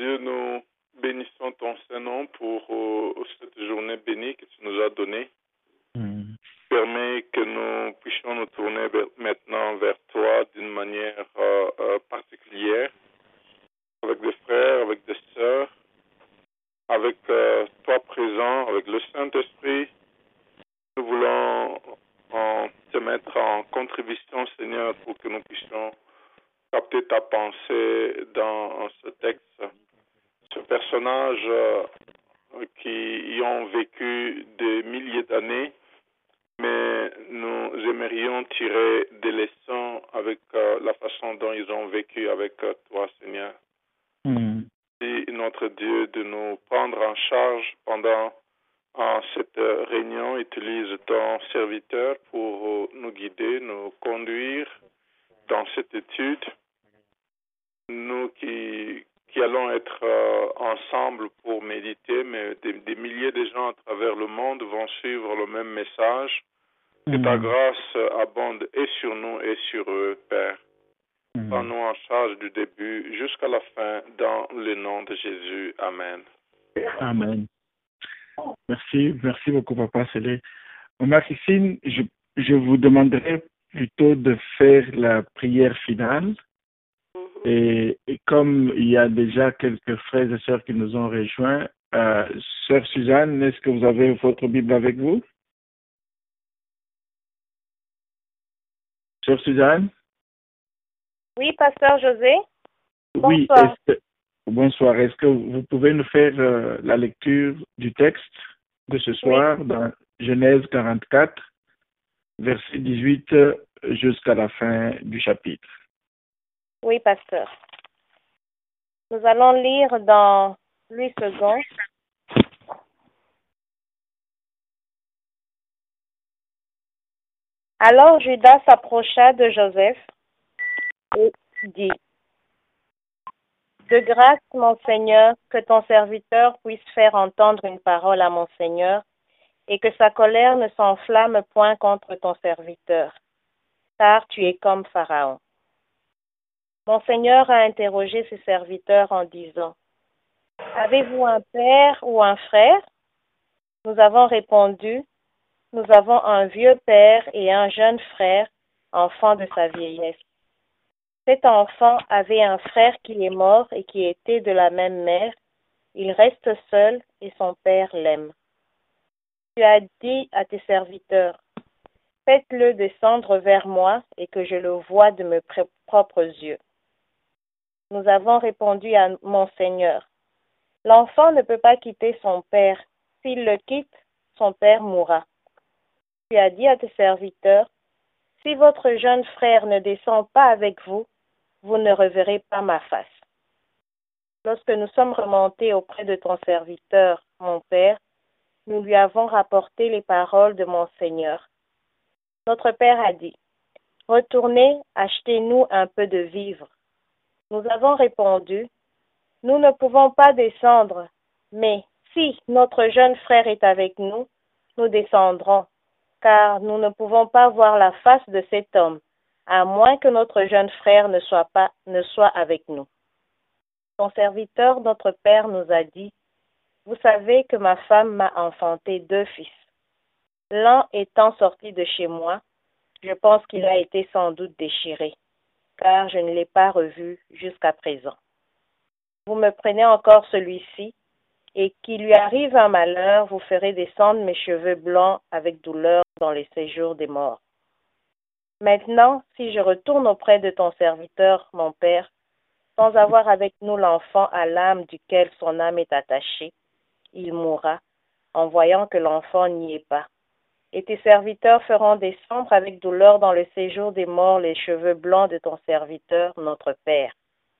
Dieu, nous bénissons ton Saint-Nom pour cette journée bénie que tu nous as donnée. Permets que nous puissions nous tourner maintenant vers toi d'une manière particulière, avec des frères, avec des sœurs, avec toi présent, avec le Saint-Esprit. Nous voulons te mettre en contribution, Seigneur, pour que nous puissions capter ta pensée dans ce texte. Ce personnage qui y ont vécu des milliers d'années, mais nous aimerions tirer des leçons avec la façon dont ils ont vécu avec toi, Seigneur. Et notre Dieu, de nous prendre en charge pendant cette réunion. Utilise ton serviteur pour nous guider, nous conduire dans cette étude. Nous qui allons être ensemble pour méditer, mais des milliers de gens à travers le monde vont suivre le même message. Que ta grâce abonde et sur nous et sur eux, Père. Prends-nous en charge du début jusqu'à la fin, dans le nom de Jésus. Amen. Amen. Merci beaucoup, Papa Célé. Maman Christine, je vous demanderai plutôt de faire la prière finale. Et comme il y a déjà quelques frères et sœurs qui nous ont rejoints, Sœur Suzanne, est-ce que vous avez votre Bible avec vous? Sœur Suzanne? Oui, Pasteur José. Oui, Bonsoir. Bonsoir. Est-ce que vous pouvez nous faire la lecture du texte de ce soir dans Genèse 44, verset 18 jusqu'à la fin du chapitre? Oui, Pasteur. Nous allons lire dans 8 secondes. Alors Judas s'approcha de Joseph et dit: De grâce, mon Seigneur, que ton serviteur puisse faire entendre une parole à mon Seigneur, et que sa colère ne s'enflamme point contre ton serviteur, car tu es comme Pharaon. Mon Seigneur a interrogé ses serviteurs en disant: Avez-vous un père ou un frère? Nous avons répondu: Nous avons un vieux père et un jeune frère, enfant de sa vieillesse. Cet enfant avait un frère qui est mort et qui était de la même mère. Il reste seul et son père l'aime. Tu as dit à tes serviteurs: Faites-le descendre vers moi et que je le voie de mes propres yeux. Nous avons répondu à mon Seigneur: L'enfant ne peut pas quitter son père. S'il le quitte, son père mourra. Tu as dit à tes serviteurs: Si votre jeune frère ne descend pas avec vous, vous ne reverrez pas ma face. Lorsque nous sommes remontés auprès de ton serviteur, mon père, nous lui avons rapporté les paroles de mon Seigneur. Notre père a dit: Retournez, achetez-nous un peu de vivres. Nous avons répondu: Nous ne pouvons pas descendre, mais si notre jeune frère est avec nous, nous descendrons, car nous ne pouvons pas voir la face de cet homme, à moins que notre jeune frère ne soit avec nous. Ton serviteur, notre père, nous a dit: Vous savez que ma femme m'a enfanté 2 fils. L'un étant sorti de chez moi, je pense qu'il a été sans doute déchiré, car je ne l'ai pas revu jusqu'à présent. Vous me prenez encore celui-ci, et qu'il lui arrive un malheur, vous ferez descendre mes cheveux blancs avec douleur dans les séjours des morts. Maintenant, si je retourne auprès de ton serviteur, mon père, sans avoir avec nous l'enfant à l'âme duquel son âme est attachée, il mourra, en voyant que l'enfant n'y est pas. Et tes serviteurs feront descendre avec douleur dans le séjour des morts les cheveux blancs de ton serviteur, notre père.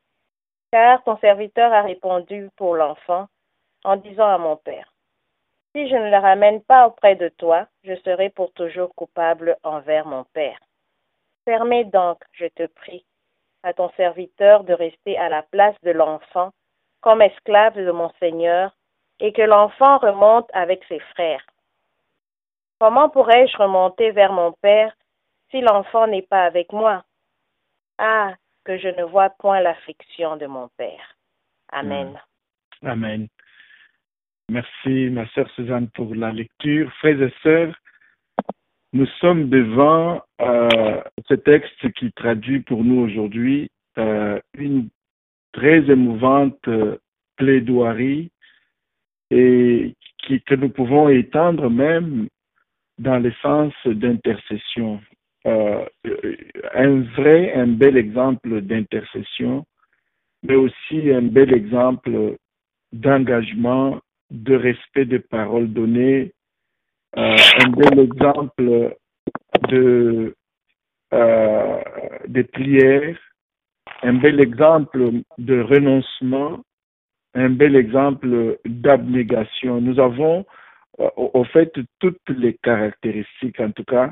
Car ton serviteur a répondu pour l'enfant, en disant à mon père: Si je ne le ramène pas auprès de toi, je serai pour toujours coupable envers mon père. Permets donc, je te prie, à ton serviteur de rester à la place de l'enfant comme esclave de mon Seigneur, et que l'enfant remonte avec ses frères. Comment pourrais-je remonter vers mon père si l'enfant n'est pas avec moi? Ah, que je ne vois point l'affliction de mon père. Amen. Amen. Merci, ma sœur Suzanne, pour la lecture. Frères et sœurs, nous sommes devant ce texte qui traduit pour nous aujourd'hui une très émouvante plaidoirie et que nous pouvons étendre même dans le sens d'intercession. Un bel exemple d'intercession, mais aussi un bel exemple d'engagement, de respect des paroles données, un bel exemple de prières, un bel exemple de renoncement, un bel exemple d'abnégation. Nous avons au fait toutes les caractéristiques, en tout cas,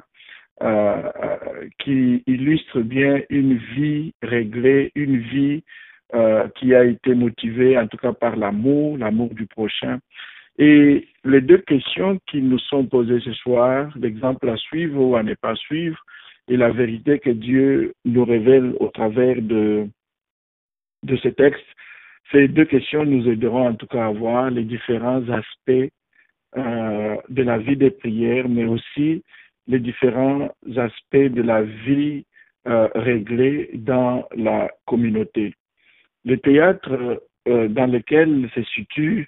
qui illustrent bien une vie réglée, une vie qui a été motivée, en tout cas, par l'amour du prochain. Et les deux questions qui nous sont posées ce soir, l'exemple à suivre ou à ne pas suivre, et la vérité que Dieu nous révèle au travers de ce texte, ces deux questions nous aideront en tout cas à voir les différents aspects de la vie des prières, mais aussi les différents aspects de la vie réglée dans la communauté. Le théâtre dans lequel se situe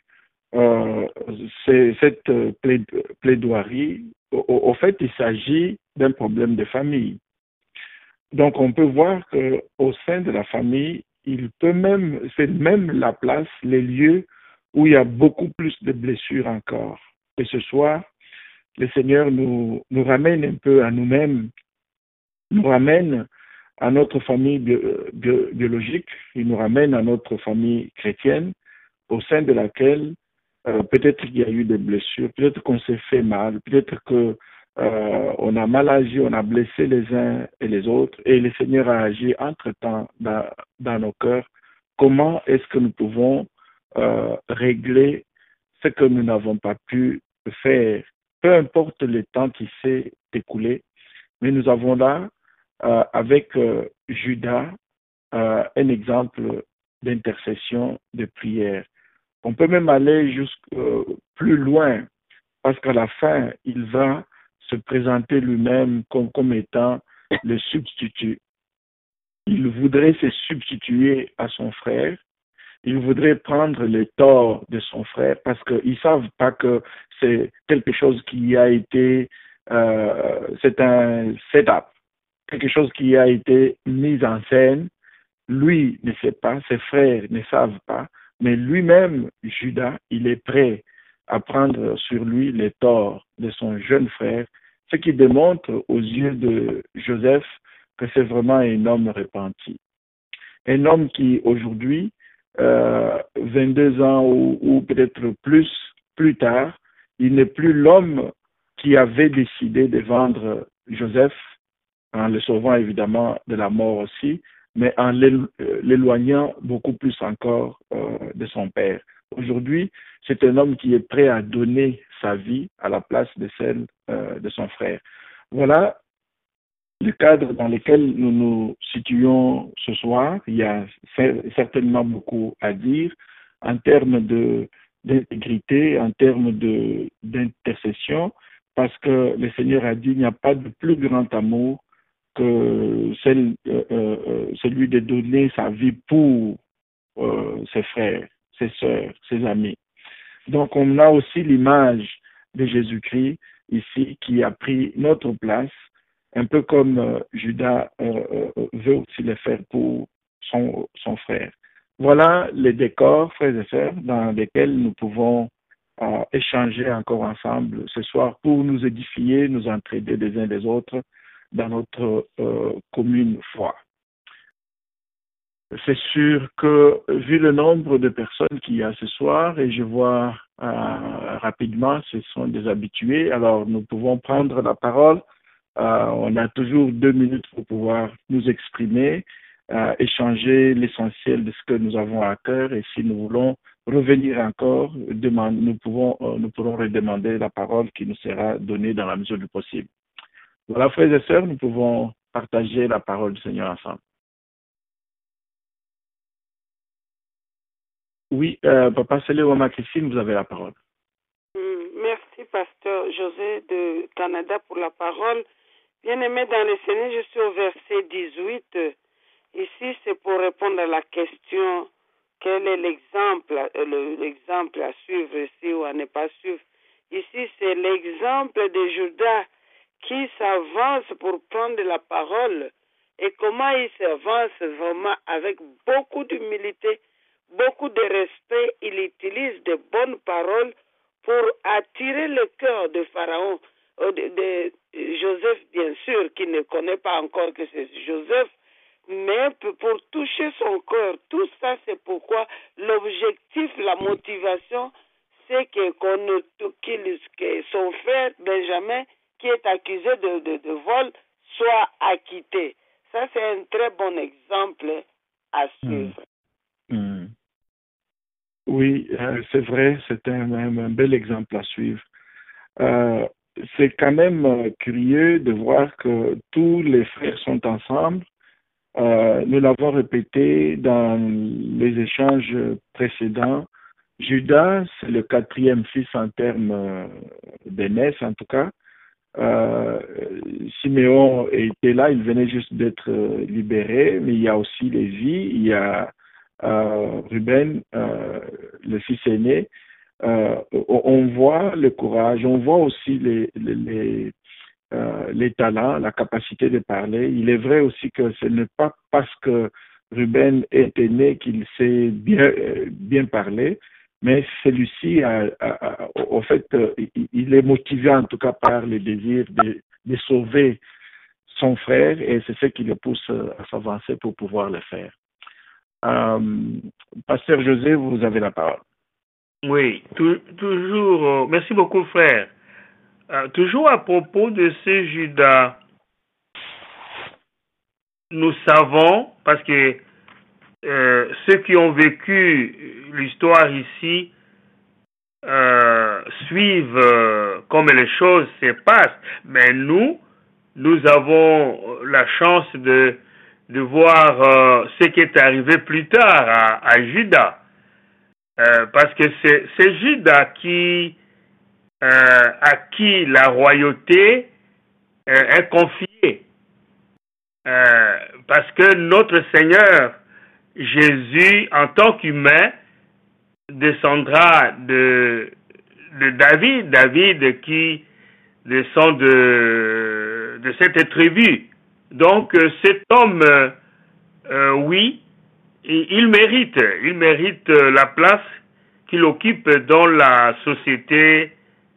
cette plaidoirie, au fait, il s'agit d'un problème de famille. Donc, on peut voir qu'au sein de la famille, c'est même la place, les lieux où il y a beaucoup plus de blessures encore. Et ce soir, le Seigneur nous ramène un peu à nous-mêmes, nous ramène à notre famille biologique, il nous ramène à notre famille chrétienne, au sein de laquelle peut-être qu'il y a eu des blessures, peut-être qu'on s'est fait mal, peut-être que on a mal agi, on a blessé les uns et les autres, et le Seigneur a agi entre-temps dans nos cœurs. Comment est-ce que nous pouvons régler ce que nous n'avons pas pu faire, peu importe le temps qui s'est écoulé, mais nous avons là, avec Judas, un exemple d'intercession, de prière. On peut même aller plus loin, parce qu'à la fin, il va se présenter lui-même comme étant le substitut. Il voudrait se substituer à son frère. Il voudrait prendre les torts de son frère parce qu'ils ne savent pas que c'est quelque chose qui a été, c'est un setup, quelque chose qui a été mis en scène. Lui ne sait pas, ses frères ne savent pas, mais lui-même, Judas, il est prêt à prendre sur lui les torts de son jeune frère, ce qui démontre aux yeux de Joseph que c'est vraiment un homme repenti. Un homme qui, aujourd'hui, 22 ans ou peut-être plus tard, il n'est plus l'homme qui avait décidé de vendre Joseph, en le sauvant évidemment de la mort aussi, mais en l'éloignant beaucoup plus encore de son père. Aujourd'hui, c'est un homme qui est prêt à donner sa vie à la place de celle de son frère. Voilà le cadre dans lequel nous nous situons ce soir. Il y a certainement beaucoup à dire en termes d'intégrité, en termes d'intercession, parce que le Seigneur a dit qu'il n'y a pas de plus grand amour que celui de donner sa vie pour ses frères, ses sœurs, ses amis. Donc, on a aussi l'image de Jésus-Christ ici qui a pris notre place, un peu comme Judas veut aussi le faire pour son frère. Voilà les décors, frères et sœurs, dans lesquels nous pouvons échanger encore ensemble ce soir pour nous édifier, nous entraider les uns des autres dans notre commune foi. C'est sûr que vu le nombre de personnes qu'il y a ce soir, et je vois rapidement, ce sont des habitués, alors nous pouvons prendre la parole. On a toujours 2 minutes pour pouvoir nous exprimer, échanger l'essentiel de ce que nous avons à cœur, et si nous voulons revenir encore, nous pourrons redemander la parole qui nous sera donnée dans la mesure du possible. Voilà, frères et sœurs, nous pouvons partager la parole du Seigneur ensemble. Oui, Papa Célé Wama Christine, vous avez la parole. Merci, Pasteur José de Canada, pour la parole. Bien-aimé dans le Seigneur, je suis au verset 18. Ici, c'est pour répondre à la question, quel est l'exemple à suivre ici ou à ne pas suivre. Ici, c'est l'exemple de Judas qui s'avance pour prendre la parole et comment il s'avance vraiment avec beaucoup d'humilité, beaucoup de respect. Il utilise de bonnes paroles pour attirer le cœur de Pharaon, de Joseph, bien sûr, qui ne connaît pas encore que c'est Joseph, mais pour toucher son cœur. Tout ça, c'est pourquoi l'objectif, la motivation, c'est que son frère Benjamin, qui est accusé de vol, soit acquitté. Ça, c'est un très bon exemple à suivre. Oui, c'est vrai, c'est un bel exemple à suivre. C'est quand même curieux de voir que tous les frères sont ensemble. Nous l'avons répété dans les échanges précédents. Judas, c'est le 4e fils en termes d'aînesse, en tout cas. Siméon était là, il venait juste d'être libéré, mais il y a aussi Lévi, il y a Ruben, le fils aîné. On voit le courage, on voit aussi les talents, la capacité de parler. Il est vrai aussi que ce n'est pas parce que Ruben est aîné qu'il sait bien parler, mais celui-ci, au fait, il est motivé en tout cas par le désir de sauver son frère et c'est ce qui le pousse à s'avancer pour pouvoir le faire. Pasteur José, vous avez la parole. Oui, toujours. Merci beaucoup, frère. Toujours à propos de ce Judas, nous savons, parce que ceux qui ont vécu l'histoire ici suivent comme les choses se passent, mais nous avons la chance de voir ce qui est arrivé plus tard à Judas. Parce que c'est Judas à qui la royauté est confiée. Parce que notre Seigneur Jésus, en tant qu'humain, descendra de David qui descend de cette tribu. Donc cet homme, oui, il mérite la place qu'il occupe dans la société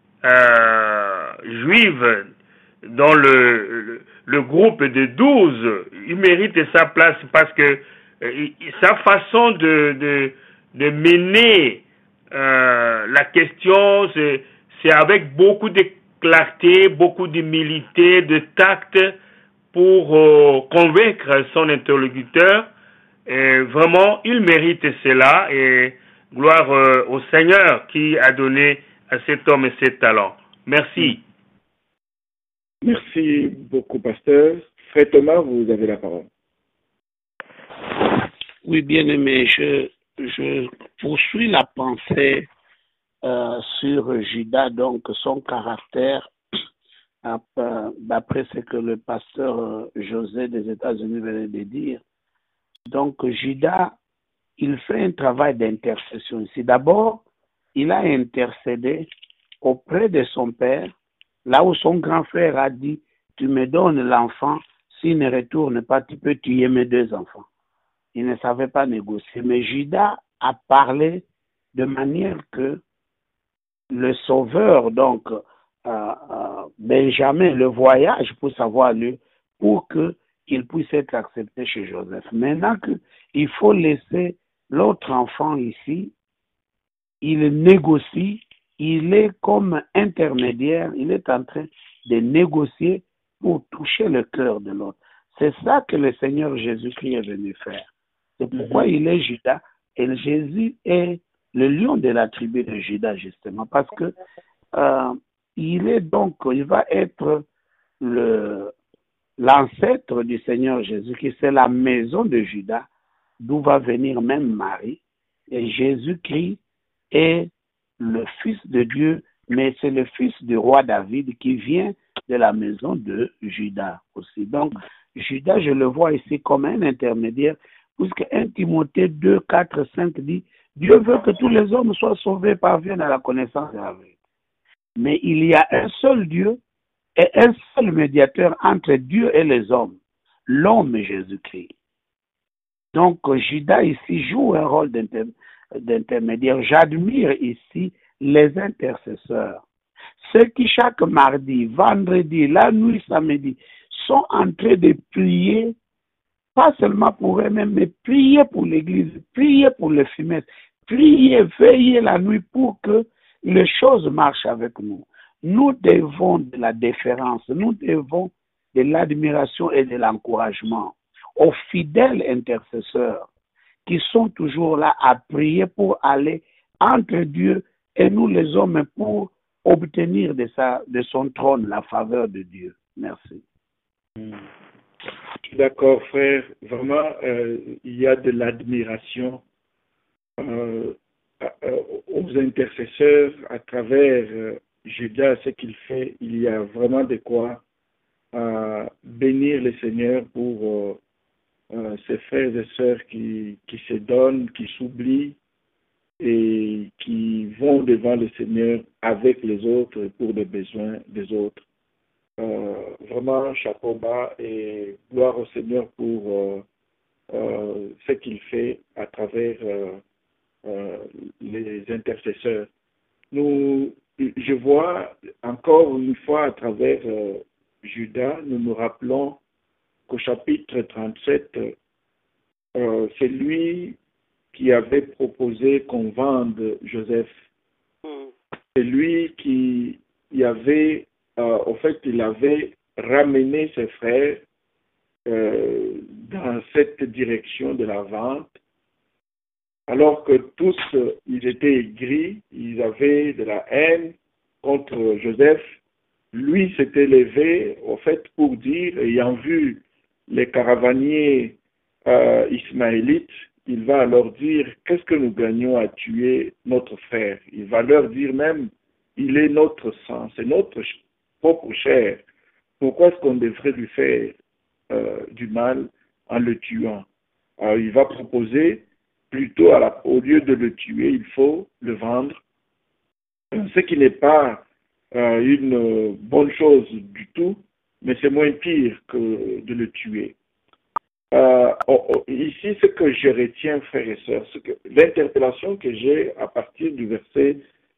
juive, dans le groupe de 12. Il mérite sa place parce que sa façon de mener la question, c'est avec beaucoup de clarté, beaucoup d'humilité, de tact pour convaincre son interlocuteur. Et vraiment, il mérite cela et gloire au Seigneur qui a donné à cet homme et ses talents. Merci. Merci beaucoup, pasteur. Frère Thomas, vous avez la parole. Oui, bien-aimé, je poursuis la pensée sur Judas, donc son caractère, d'après ce que le pasteur José des États-Unis venait de dire. Donc, Judas, il fait un travail d'intercession ici. D'abord, il a intercédé auprès de son père, là où son grand frère a dit, tu me donnes l'enfant, s'il ne retourne pas, tu peux tuer mes 2 enfants. Il ne savait pas négocier. Mais Judas a parlé de manière que le sauveur, donc Benjamin, le voyage puisse avoir lieu pour qu'il puisse être accepté chez Joseph. Maintenant qu'il faut laisser l'autre enfant ici, il négocie, il est comme intermédiaire, il est en train de négocier pour toucher le cœur de l'autre. C'est ça que le Seigneur Jésus-Christ est venu faire. C'est pourquoi il est Judas. Et Jésus est le lion de la tribu de Judas, justement, parce que il va être l'ancêtre du Seigneur Jésus, qui c'est la maison de Judas, d'où va venir même Marie, Jésus-Christ est le Fils de Dieu, mais c'est le fils du roi David qui vient de la maison de Judas aussi. Donc, Judas, je le vois ici comme un intermédiaire, puisque 1 Timothée 2, 4, 5 dit, Dieu veut que tous les hommes soient sauvés, parviennent à la connaissance de la vérité. Mais il y a un seul Dieu et un seul médiateur entre Dieu et les hommes, l'homme Jésus-Christ. Donc, Judas ici joue un rôle d'intermédiaire. J'admire ici les intercesseurs. Ceux qui chaque mardi, vendredi, la nuit, samedi, sont en train de prier, pas seulement pour eux-mêmes, mais prier pour l'Église, prier pour les FIMES, prier, veiller la nuit pour que les choses marchent avec nous. Nous devons de la déférence, nous devons de l'admiration et de l'encouragement aux fidèles intercesseurs qui sont toujours là à prier pour aller entre Dieu et nous les hommes pour obtenir de son trône la faveur de Dieu. Merci. D'accord, frère. Vraiment, il y a de l'admiration aux intercesseurs à travers Judas, ce qu'il fait. Il y a vraiment de quoi bénir le Seigneur pour ses frères et sœurs qui se donnent, qui s'oublient et qui vont devant le Seigneur avec les autres pour les besoins des autres. Vraiment, chapeau bas et gloire au Seigneur pour ce qu'il fait à travers les intercesseurs. Je vois encore une fois à travers Judas, nous nous rappelons qu'au chapitre 37, c'est lui qui avait proposé qu'on vende Joseph. C'est lui qui avait, il avait ramené ses frères dans cette direction de la vente, alors que tous, ils étaient aigris, ils avaient de la haine contre Joseph. Lui s'était levé, pour dire, ayant vu les caravaniers ismaélites, il va leur dire, qu'est-ce que nous gagnons à tuer notre frère? Il va leur dire même, il est notre sang, c'est notre propre chair. Pourquoi est-ce qu'on devrait lui faire du mal en le tuant? Alors, il va proposer, plutôt au lieu de le tuer, il faut le vendre. Ce qui n'est pas une bonne chose du tout, mais c'est moins pire que de le tuer. Ici, ce que je retiens, frères et sœurs, l'interpellation que j'ai à partir du verset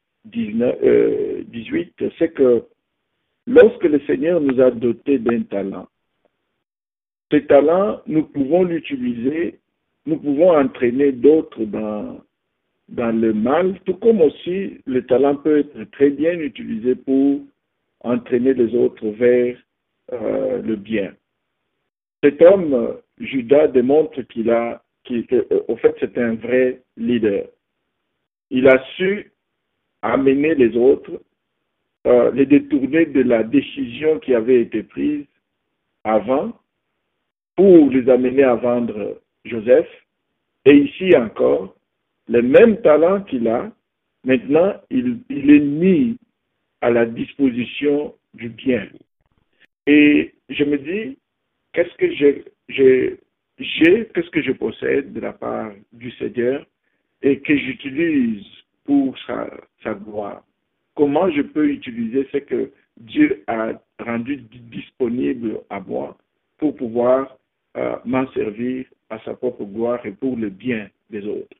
18, c'est que lorsque le Seigneur nous a dotés d'un talent, ce talent, nous pouvons l'utiliser, nous pouvons entraîner d'autres dans le mal, tout comme aussi le talent peut être très bien utilisé pour entraîner les autres vers le bien. Cet homme, Judas, démontre c'est un vrai leader. Il a su amener les autres, les détourner de la décision qui avait été prise avant pour les amener à vendre Joseph. Et ici encore, le même talent qu'il a, maintenant, il est mis à la disposition du bien. Et je me dis, qu'est-ce que qu'est-ce que je possède de la part du Seigneur et que j'utilise pour sa gloire? Comment je peux utiliser ce que Dieu a rendu disponible à moi pour pouvoir m'en servir à sa propre gloire et pour le bien des autres?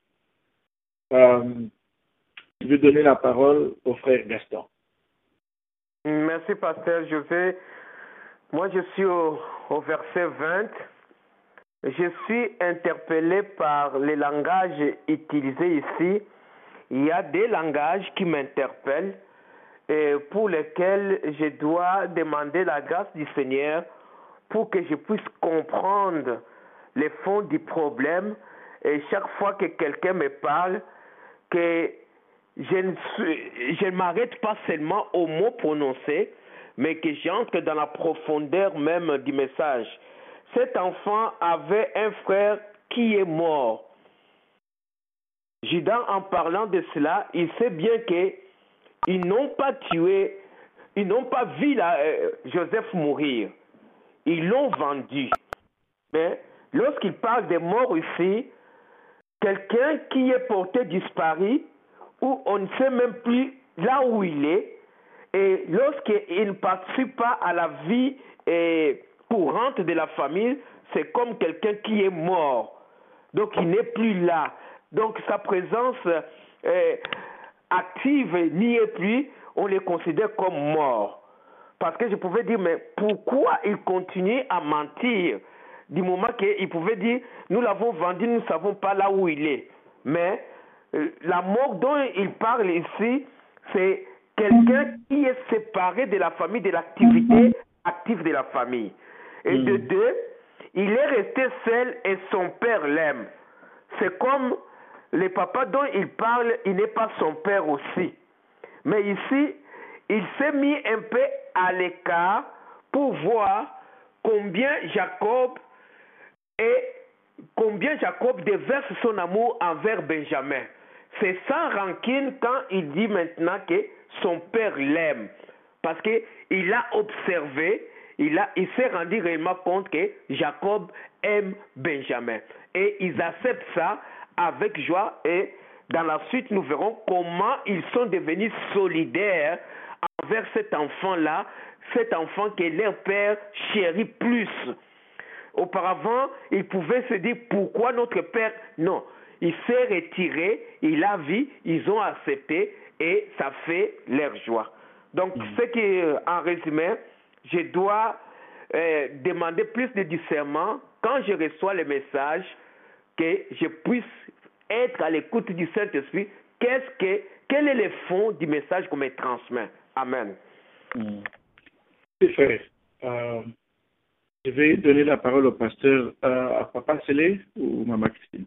Je vais donner la parole au frère Gaston. Merci, pasteur José. Moi, je suis au verset 20. Je suis interpellé par les langages utilisés ici. Il y a des langages qui m'interpellent et pour lesquels je dois demander la grâce du Seigneur pour que je puisse comprendre le fond du problème. Et chaque fois que quelqu'un me parle, que je ne m'arrête pas seulement aux mots prononcés, mais que j'entre dans la profondeur même du message. Cet enfant avait un frère qui est mort. Judas, en parlant de cela, il sait bien qu'ils n'ont pas tué, ils n'ont pas vu Joseph mourir. Ils l'ont vendu. Mais lorsqu'il parle des morts ici, quelqu'un qui est porté disparu, où on ne sait même plus là où il est, et lorsqu'il ne participe pas à la vie courante de la famille, c'est comme quelqu'un qui est mort. Donc il n'est plus là. Donc sa présence active n'y est plus, on les considère comme morts. Parce que je pouvais dire, mais pourquoi il continue à mentir? Du moment qu'il pouvait dire, nous l'avons vendu, nous ne savons pas là où il est. Mais la mort dont il parle ici, c'est quelqu'un qui est séparé de la famille, de l'activité active de la famille. Et de deux, il est resté seul et son père l'aime. C'est comme le papa dont il parle, il n'est pas son père aussi. Mais ici, il s'est mis un peu à l'écart pour voir combien Jacob déverse son amour envers Benjamin. C'est sans rancune quand il dit maintenant que son père l'aime. Parce qu'il a observé, il s'est rendu réellement compte que Jacob aime Benjamin. Et ils acceptent ça avec joie. Et dans la suite, nous verrons comment ils sont devenus solidaires envers cet enfant-là, cet enfant que leur père chérit plus. Auparavant, ils pouvaient se dire pourquoi notre père... Non, il s'est retiré, il a vu, ils ont accepté et ça fait leur joie. Donc, ce qui, en résumé, je dois demander plus de discernement quand je reçois les messages, que je puisse être à l'écoute du Saint-Esprit. Quel est le fond du message qu'on me transmet? Amen. C'est fait. Je vais donner la parole au pasteur, à Papa Célé ou Maman Christine.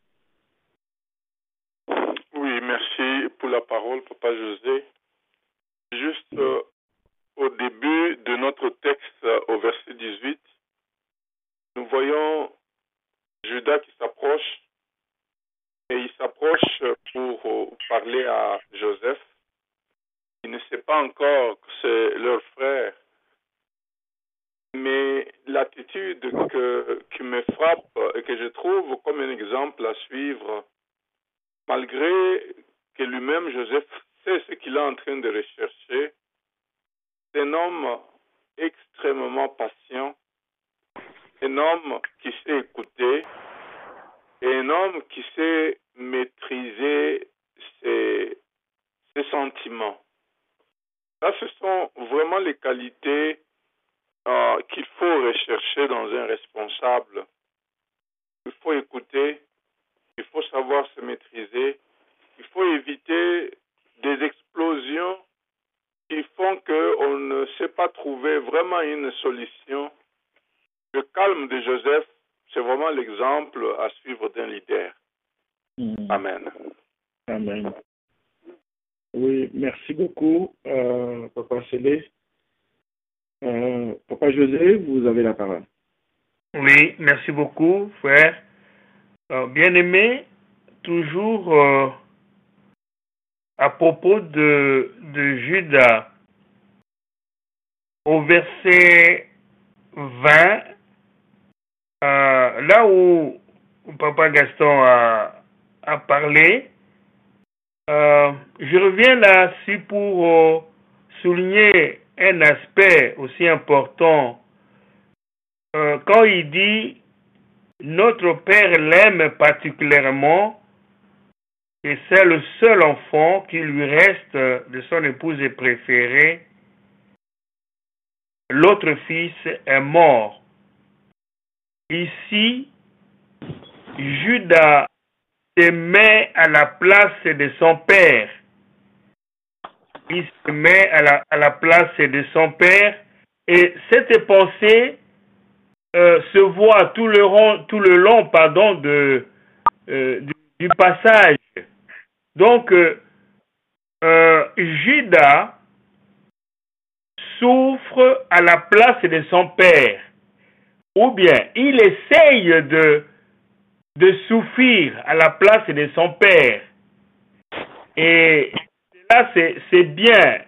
Oui, merci pour la parole, Papa José. Juste au début de notre texte, au verset 18, nous voyons Judas qui s'approche, et il s'approche pour parler à Joseph. Il ne sait pas encore que c'est leur frère. Mais l'attitude qui me frappe et que je trouve comme un exemple à suivre, malgré que lui-même, Joseph, sait ce qu'il est en train de rechercher, c'est un homme extrêmement patient, un homme qui sait écouter, et un homme qui sait maîtriser ses sentiments. Ça, ce sont vraiment les qualités qu'il faut rechercher dans un responsable. Il faut écouter, il faut savoir se maîtriser, il faut éviter des explosions qui font qu'on ne sait pas trouver vraiment une solution. Le calme de Joseph, c'est vraiment l'exemple à suivre d'un leader. Amen. Amen. Oui, merci beaucoup, Papa Célé. Papa José, vous avez la parole. Oui, merci beaucoup, frère. Bien-aimé, toujours à propos de Judas, au verset 20, là où Papa Gaston a parlé, je reviens là-dessus pour souligner un aspect aussi important. Quand il dit « Notre Père l'aime particulièrement » et c'est le seul enfant qui lui reste de son épouse préférée, l'autre fils est mort. Ici, Judas se met à la place de son père. Il se met à la place de son père et cette pensée se voit tout le long du passage. Donc, Judas souffre à la place de son père, ou bien il essaye de souffrir à la place de son père, Et là, c'est bien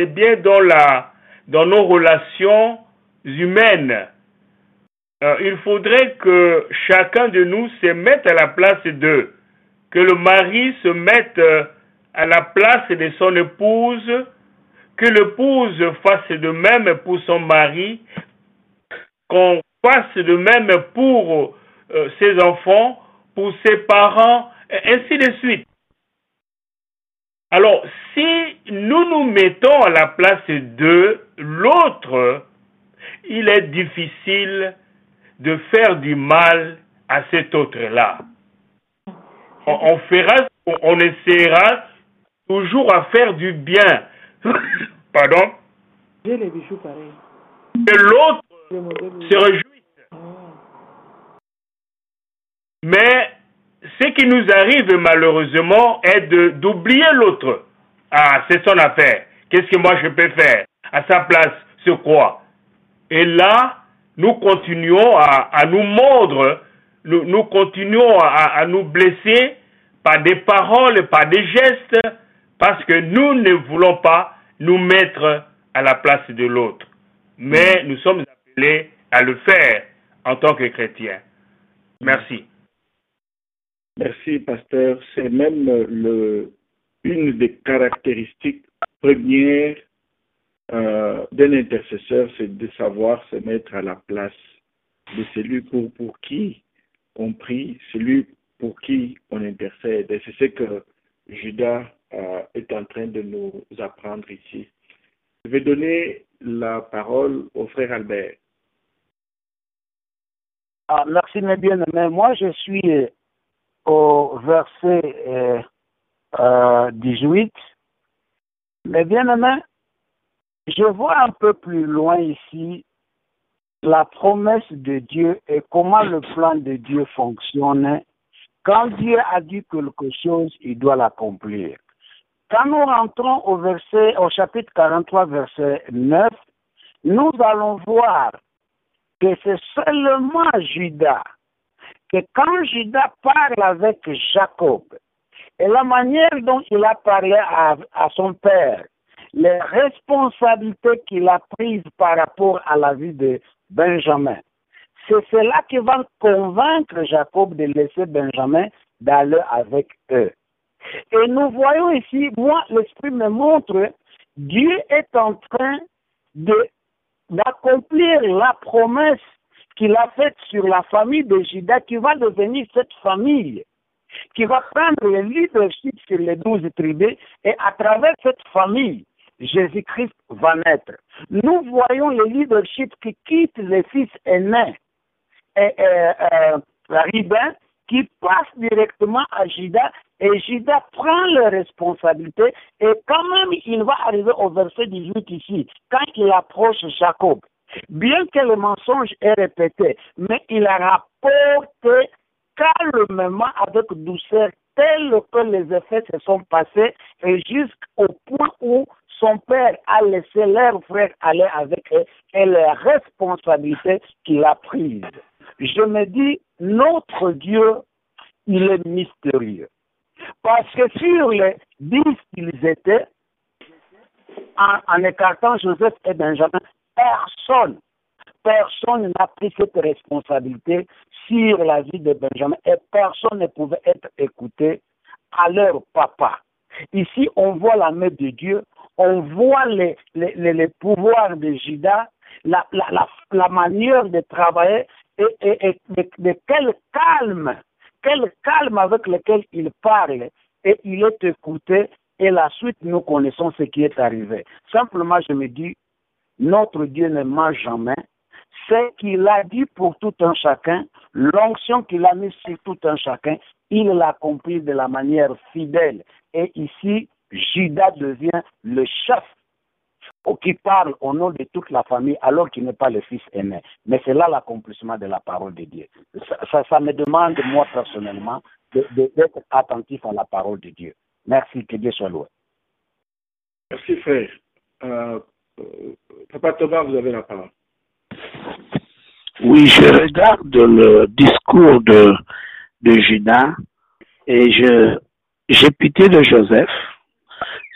dans nos relations humaines. Il faudrait que chacun de nous se mette à la place d'eux, que le mari se mette à la place de son épouse, que l'épouse fasse de même pour son mari, qu'on fasse de même pour ses enfants, pour ses parents, et ainsi de suite. Alors, si nous nous mettons à la place de l'autre, il est difficile de faire du mal à cet autre-là. On essaiera toujours à faire du bien. Pardon? J'ai les bijoux pareils. Que l'autre se réjouisse. Mais ce qui nous arrive malheureusement est d'oublier l'autre. Ah, c'est son affaire. Qu'est-ce que moi je peux faire? À sa place, c'est quoi? Et là, nous continuons à nous mordre, nous continuons à nous blesser par des paroles, par des gestes, parce que nous ne voulons pas nous mettre à la place de l'autre. Mais nous sommes appelés à le faire en tant que chrétiens. Merci. Merci, pasteur. C'est même une des caractéristiques premières d'un intercesseur, c'est de savoir se mettre à la place de celui pour qui on prie, celui pour qui on intercède. Et c'est ce que Judas est en train de nous apprendre ici. Je vais donner la parole au frère Albert. Merci, mes bien-aimés. Moi, je suis au verset 18. Mes bien-aimés, je vois un peu plus loin ici la promesse de Dieu et comment le plan de Dieu fonctionne. Quand Dieu a dit quelque chose, il doit l'accomplir. Quand nous rentrons au chapitre 43, verset 9, nous allons voir que c'est seulement Judas, que quand Judas parle avec Jacob, et la manière dont il a parlé à son père, les responsabilités qu'il a prises par rapport à la vie de Benjamin, c'est cela qui va convaincre Jacob de laisser Benjamin d'aller avec eux. Et nous voyons ici, moi, l'Esprit me montre, Dieu est en train d'accomplir la promesse qu'il a faite sur la famille de Judas, qui va devenir cette famille, qui va prendre le leadership sur les 12 tribus, et à travers cette famille, Jésus-Christ va naître. Nous voyons le leadership qui quitte les fils aînés, Ruben, qui passe directement à Judas, et Judas prend les responsabilités, et quand même il va arriver au verset 18 ici, quand il approche Jacob, bien que le mensonge est répété, mais il rapporte calmement avec douceur tel que les effets se sont passés, et jusqu'au point où son père a laissé leur frère aller avec eux, et les responsabilités qu'il a prises. Je me dis, notre Dieu, il est mystérieux. Parce que sur les 10 qu'ils étaient, en écartant Joseph et Benjamin, personne n'a pris cette responsabilité sur la vie de Benjamin, et personne ne pouvait être écouté à leur papa. Ici, on voit la main de Dieu, on voit les pouvoirs de Judas, la manière de travailler, et de quel calme avec lequel il parle, et il est écouté, et la suite, nous connaissons ce qui est arrivé. Simplement, je me dis, notre Dieu ne ment jamais. Ce qu'il a dit pour tout un chacun, l'onction qu'il a mise sur tout un chacun, il l'accomplit de la manière fidèle. Et ici, Judas devient le chef qui parle au nom de toute la famille, alors qu'il n'est pas le fils aîné. Mais c'est là l'accomplissement de la parole de Dieu. Ça me demande, moi personnellement, d'être attentif à la parole de Dieu. Merci, que Dieu soit loué. Merci, frère. Papa Thomas, vous avez la parole. Oui, je regarde le discours de Judas et j'ai pitié de Joseph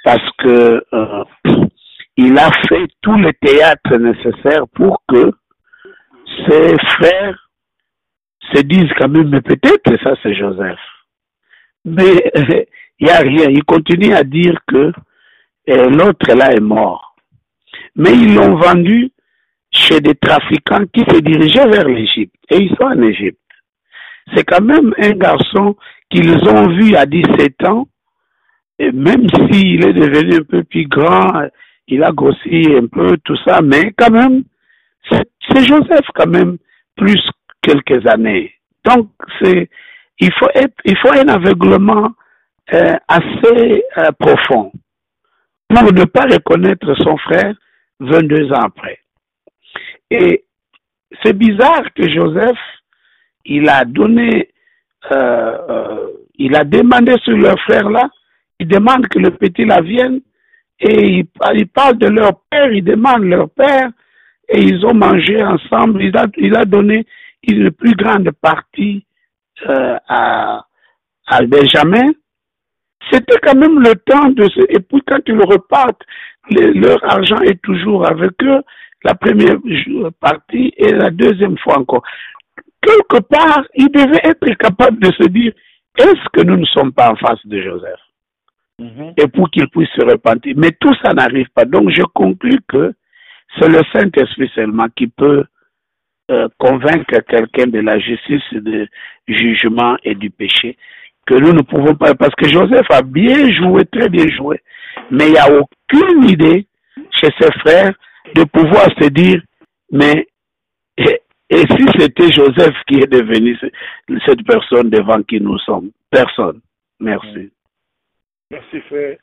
parce que il a fait tout le théâtre nécessaire pour que ses frères se disent quand même, mais peut-être ça c'est Joseph. Mais il n'y a rien. Il continue à dire que l'autre là est mort. Mais ils l'ont vendu chez des trafiquants qui se dirigeaient vers l'Égypte. Et ils sont en Égypte. C'est quand même un garçon qu'ils ont vu à 17 ans. Et même s'il est devenu un peu plus grand, il a grossi un peu, tout ça, mais quand même, c'est Joseph quand même, plus quelques années. Donc, il faut un aveuglement assez profond pour ne pas reconnaître son frère 22 ans après. Et c'est bizarre que Joseph, il a donné, il a demandé sur leur frère là, il demande que le petit là vienne et il parle de leur père, il demande leur père et ils ont mangé ensemble. Il a donné une plus grande partie à Benjamin. C'était quand même le temps de se... Et puis quand ils repartent, leur argent est toujours avec eux, la première partie et la deuxième fois encore. Quelque part, ils devaient être capables de se dire, est-ce que nous ne sommes pas en face de Joseph? Et pour qu'il puisse se repentir. Mais tout ça n'arrive pas. Donc je conclus que c'est le Saint-Esprit seulement qui peut convaincre quelqu'un de la justice, du jugement et du péché, que nous ne pouvons pas, parce que Joseph a bien joué, très bien joué, mais il n'y a aucune idée chez ses frères de pouvoir se dire, mais et si c'était Joseph qui est devenu cette personne devant qui nous sommes? Personne. Merci. Merci, frère.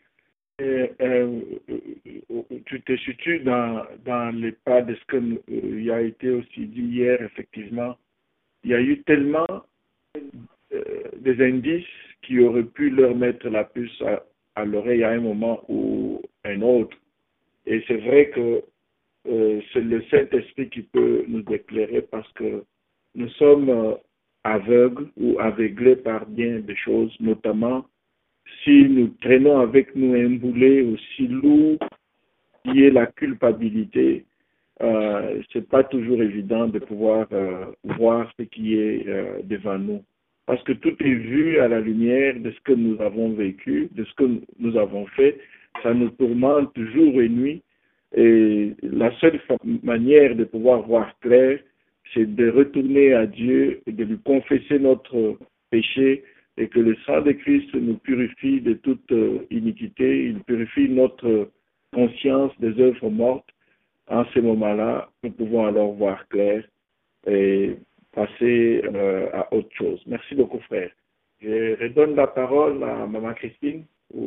Tu te situes dans les pas de ce qu'il a été aussi dit hier, effectivement. Il y a eu tellement des indices qui auraient pu leur mettre la puce à l'oreille à un moment ou un autre. Et c'est vrai que c'est le Saint-Esprit qui peut nous éclairer parce que nous sommes aveugles ou aveuglés par bien des choses, notamment si nous traînons avec nous un boulet aussi lourd qui est la culpabilité. C'est pas toujours évident de pouvoir voir ce qui est devant nous. Parce que tout est vu à la lumière de ce que nous avons vécu, de ce que nous avons fait. Ça nous tourmente jour et nuit. Et la seule manière de pouvoir voir clair, c'est de retourner à Dieu et de lui confesser notre péché et que le sang de Christ nous purifie de toute iniquité. Il purifie notre conscience des œuvres mortes. En ce moment-là, nous pouvons alors voir clair et passer à autre chose. Merci beaucoup, frère. Je redonne la parole à Maman Christine.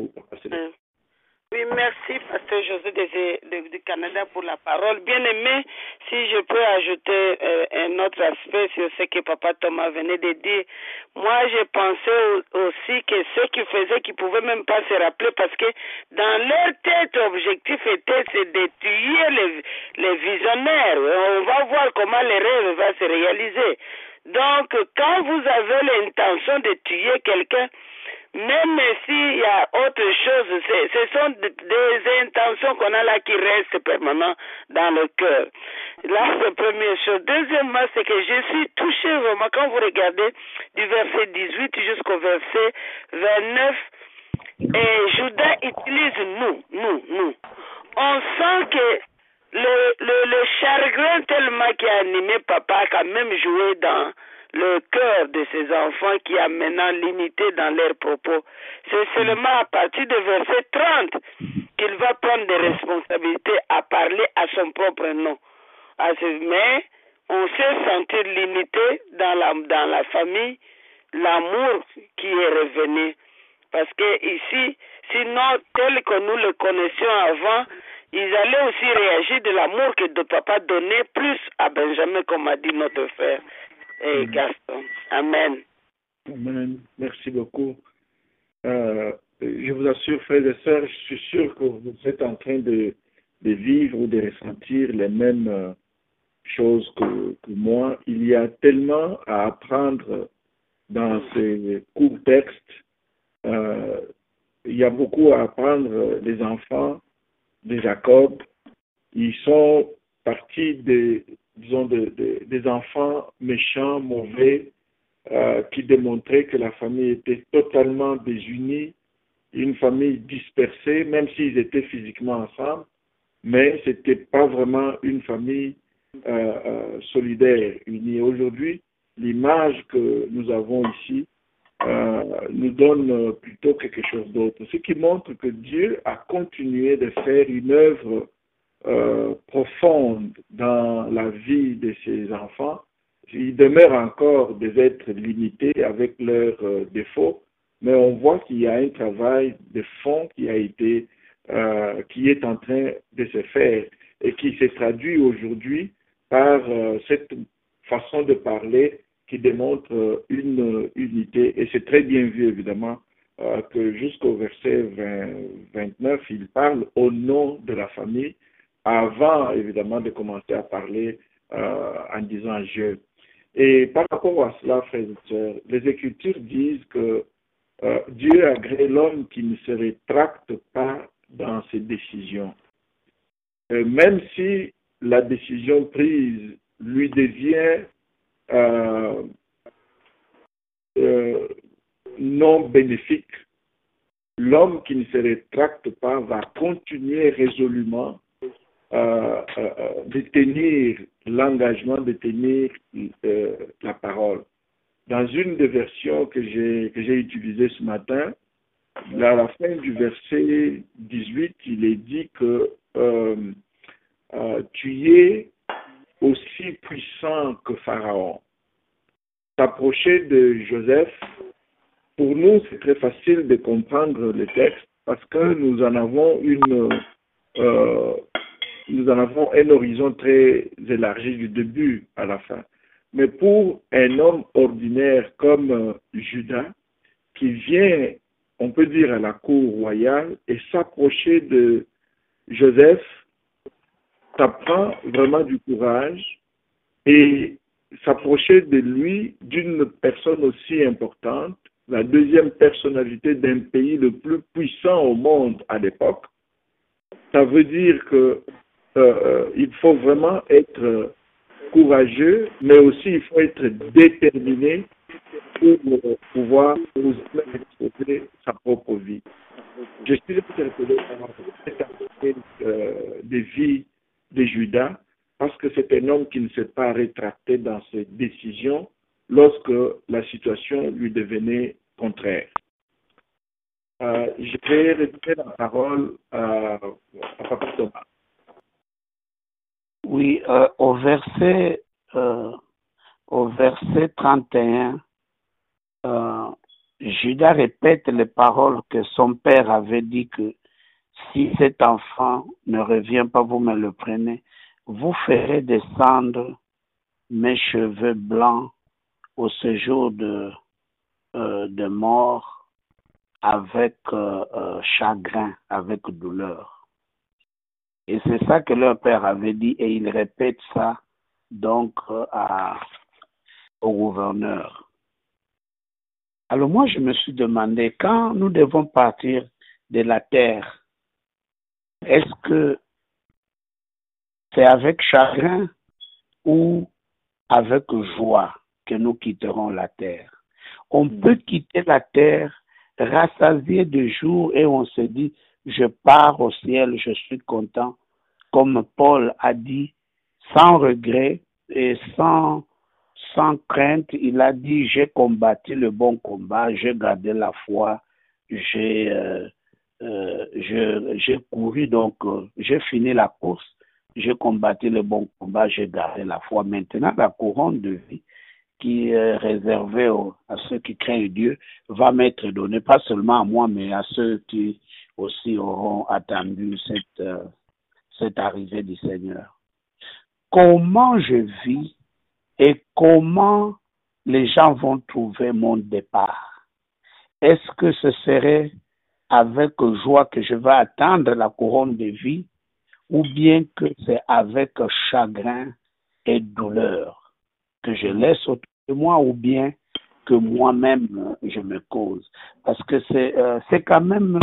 Oui, merci, Pasteur José du Canada pour la parole. Bien aimé, si je peux ajouter un autre aspect sur ce que Papa Thomas venait de dire. Moi, j'ai pensé aussi que ceux qui faisaient, qui ne pouvaient même pas se rappeler, parce que dans leur tête, l'objectif était de tuer les visionnaires. On va voir comment les rêves vont se réaliser. Donc, quand vous avez l'intention de tuer quelqu'un, même s'il y a autre chose, ce sont des intentions qu'on a là qui restent permanentes dans le cœur. Là, c'est la première chose. Deuxièmement, c'est que je suis touché vraiment quand vous regardez du verset 18 jusqu'au verset 29. Et Judas utilise nous. On sent que le chagrin tellement qui a animé papa a quand même joué dans le cœur de ses enfants qui a maintenant l'unité dans leurs propos. C'est seulement à partir du verset 30 qu'il va prendre des responsabilités à parler à son propre nom. Mais on sait sentir l'unité dans la famille, l'amour qui est revenu. Parce que ici, sinon, tel que nous le connaissions avant, ils allaient aussi réagir de l'amour que de papa donnait plus à Benjamin, comme a dit notre frère. Et Gaston. Amen. Amen. Merci beaucoup. Je vous assure, frères et sœurs, je suis sûr que vous êtes en train de vivre ou de ressentir les mêmes choses que moi. Il y a tellement à apprendre dans ces courts textes. il y a beaucoup à apprendre des enfants de Jacob. Ils sont partis des enfants méchants, mauvais, qui démontraient que la famille était totalement désunie, une famille dispersée, même s'ils étaient physiquement ensemble, mais ce n'était pas vraiment une famille solidaire, unie. Aujourd'hui, l'image que nous avons ici nous donne plutôt quelque chose d'autre, ce qui montre que Dieu a continué de faire une œuvre profonde dans la vie de ses enfants. Ils demeurent encore des êtres limités avec leurs défauts, mais on voit qu'il y a un travail de fond qui est en train de se faire et qui se traduit aujourd'hui par cette façon de parler qui démontre une unité. Et c'est très bien vu, évidemment, que jusqu'au verset 29, il parle au nom de la famille, avant, évidemment, de commencer à parler en disant « je ». Et par rapport à cela, frères et sœurs, les Écritures disent que Dieu a créé l'homme qui ne se rétracte pas dans ses décisions. Même si la décision prise lui devient non bénéfique, l'homme qui ne se rétracte pas va continuer résolument de tenir l'engagement, de tenir la parole. Dans une des versions que j'ai utilisées ce matin, à la fin du verset 18, il est dit que tu es aussi puissant que Pharaon. S'approcher de Joseph, pour nous, c'est très facile de comprendre le texte parce que nous en avons un horizon très élargi du début à la fin. Mais pour un homme ordinaire comme Judas, qui vient, on peut dire, à la cour royale et s'approcher de Joseph, ça prend vraiment du courage et s'approcher de lui, d'une personne aussi importante, la deuxième personnalité d'un pays le plus puissant au monde à l'époque, ça veut dire que il faut vraiment être courageux, mais aussi il faut être déterminé pour pouvoir exposer sa propre vie. Je suis interpellé par cette aspect de vie de Judas, parce que c'est un homme qui ne s'est pas rétracté dans ses décisions lorsque la situation lui devenait contraire. Je vais redonner la parole à Papa Thomas. Oui, au verset 31, Judas répète les paroles que son père avait dit que si cet enfant ne revient pas, vous me le prenez, vous ferez descendre mes cheveux blancs au séjour de mort avec chagrin, avec douleur. Et c'est ça que leur père avait dit et il répète ça donc au gouverneur. Alors moi je me suis demandé, quand nous devons partir de la terre, est-ce que c'est avec chagrin ou avec joie que nous quitterons la terre? On peut quitter la terre rassasié de jour et on se dit, je pars au ciel, je suis content, comme Paul a dit, sans regret et sans crainte. Il a dit, j'ai combattu le bon combat, j'ai gardé la foi, j'ai couru, donc j'ai fini la course, j'ai combattu le bon combat, j'ai gardé la foi. Maintenant, la couronne de vie qui est réservée à ceux qui craignent Dieu va m'être donnée, pas seulement à moi, mais à ceux qui aussi auront attendu cette arrivée du Seigneur. Comment je vis et comment les gens vont trouver mon départ? Est-ce que ce serait avec joie que je vais attendre la couronne de vie ou bien que c'est avec chagrin et douleur que je laisse autour de moi, ou bien que moi-même je me cause. Parce que c'est quand même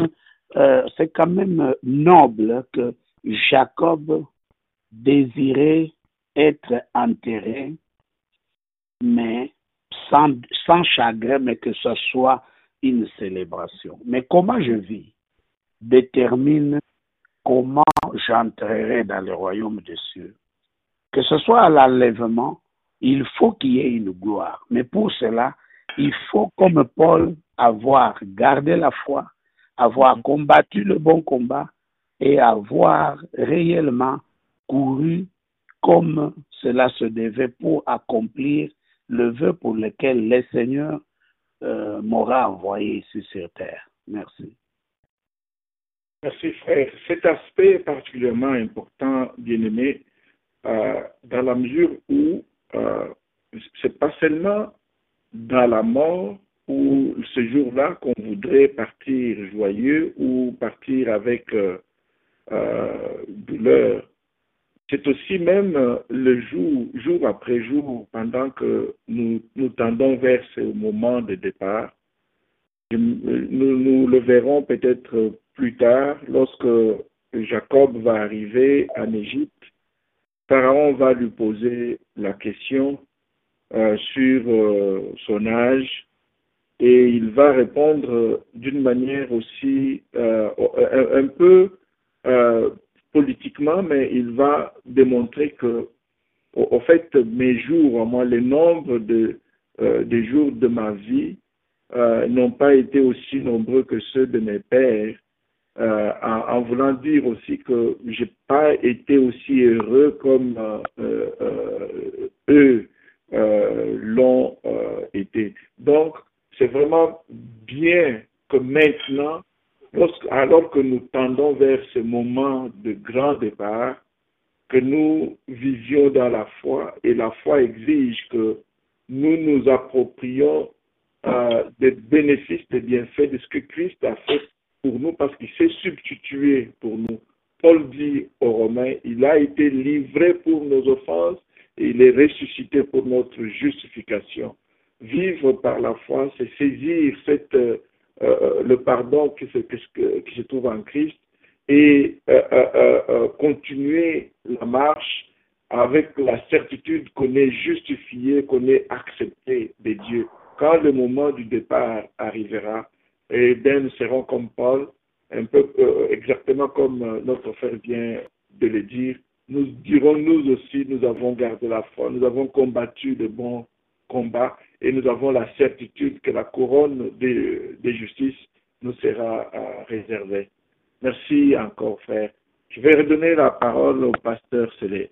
noble que Jacob désirait être enterré, mais sans chagrin, mais que ce soit une célébration. Mais comment je vis détermine comment j'entrerai dans le royaume des cieux. Que ce soit à l'enlèvement, il faut qu'il y ait une gloire. Mais pour cela, il faut, comme Paul, avoir gardé la foi, avoir combattu le bon combat et avoir réellement couru comme cela se devait pour accomplir le vœu pour lequel le Seigneur m'aura envoyé ici sur terre. Merci. Merci, frère. Cet aspect est particulièrement important, bien-aimé, dans la mesure où c'est pas seulement dans la mort ou ce jour-là qu'on voudrait partir joyeux ou partir avec douleur. C'est aussi même le jour après jour, pendant que nous tendons vers ce moment de départ. Nous le verrons peut-être plus tard, lorsque Jacob va arriver en Égypte. Pharaon va lui poser la question sur son âge et il va répondre d'une manière aussi un peu politiquement, mais il va démontrer que, au fait, mes jours, moi, le nombre des jours de ma vie n'ont pas été aussi nombreux que ceux de mes pères, en voulant dire aussi que j'ai pas été aussi heureux comme eux l'ont été. Donc, c'est vraiment bien que maintenant, alors que nous tendons vers ce moment de grand départ, que nous vivions dans la foi, et la foi exige que nous nous approprions des bénéfices, des bienfaits de ce que Christ a fait pour nous, parce qu'il s'est substitué pour nous. Paul dit aux Romains, il a été livré pour nos offenses et il est ressuscité pour notre justification. Vivre par la foi, c'est saisir le pardon qui se trouve en Christ et continuer la marche avec la certitude qu'on est justifié, qu'on est accepté de Dieu. Quand le moment du départ arrivera, et bien nous serons comme Paul, un peu exactement comme notre frère vient de le dire, nous dirons nous aussi, nous avons gardé la foi, nous avons combattu le bon combat et nous avons la certitude que la couronne de justice nous sera réservée. Merci encore, frère. Je vais redonner la parole au pasteur Célé.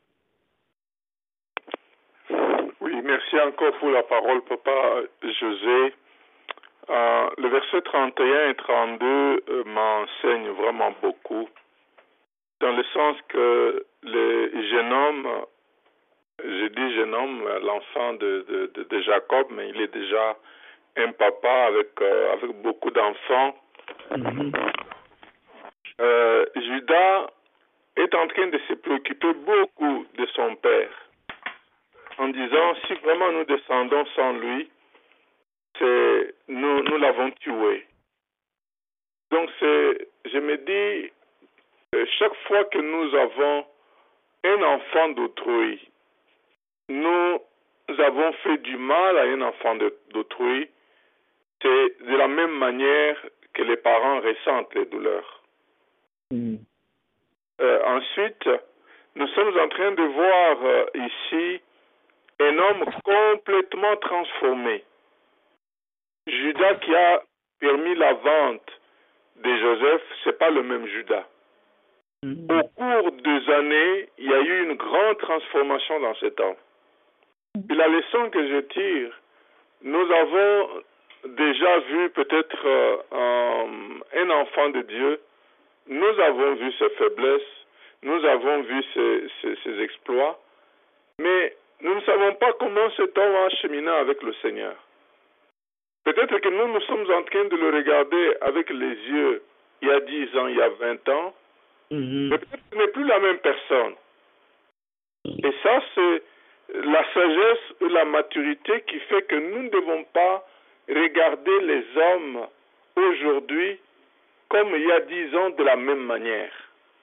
Oui, merci encore pour la parole, Papa José. Le verset 31 et 32 m'enseignent vraiment beaucoup, dans le sens que le jeune homme, je dis jeune homme, l'enfant de Jacob, mais il est déjà un papa avec beaucoup d'enfants. Judas est en train de se préoccuper beaucoup de son père, en disant, si vraiment nous descendons sans lui, nous l'avons tué. Donc je me dis, chaque fois que nous avons un enfant d'autrui, nous avons fait du mal à un enfant d'autrui, c'est de la même manière que les parents ressentent les douleurs. Ensuite, nous sommes en train de voir ici un homme complètement transformé. Judas qui a permis la vente de Joseph, c'est pas le même Judas. Au cours des années, il y a eu une grande transformation dans cet homme. Et la leçon que je tire, nous avons déjà vu peut-être un enfant de Dieu, nous avons vu ses faiblesses, nous avons vu ses exploits, mais nous ne savons pas comment cet homme a cheminé avec le Seigneur. Peut-être que nous sommes en train de le regarder avec les yeux il y a 10 ans, il y a 20 ans, mais peut-être qu'il n'est plus la même personne. Et ça, c'est la sagesse et la maturité qui fait que nous ne devons pas regarder les hommes aujourd'hui comme il y a 10 ans de la même manière.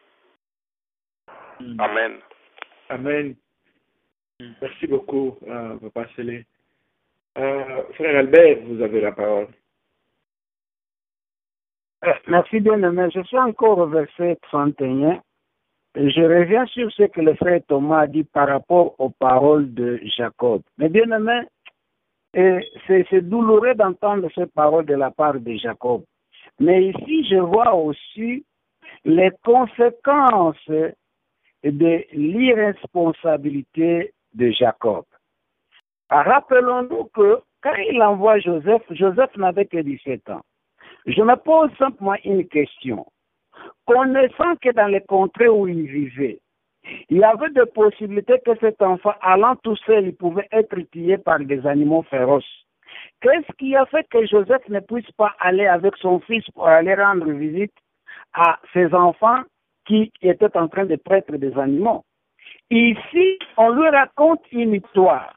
Amen. Amen. Merci beaucoup, Papa Célé. Frère Albert, vous avez la parole. Merci bien-aimé. Je suis encore au verset 31. Et je reviens sur ce que le frère Thomas a dit par rapport aux paroles de Jacob. Mais bien-aimé, c'est douloureux d'entendre ces paroles de la part de Jacob. Mais ici, je vois aussi les conséquences de l'irresponsabilité de Jacob. Rappelons-nous que quand il envoie Joseph, Joseph n'avait que 17 ans. Je me pose simplement une question. Connaissant que dans les contrées où il vivait, il y avait des possibilités que cet enfant, allant tout seul, il pouvait être tué par des animaux féroces. Qu'est-ce qui a fait que Joseph ne puisse pas aller avec son fils pour aller rendre visite à ses enfants qui étaient en train de prêtre des animaux? Ici, on lui raconte une histoire.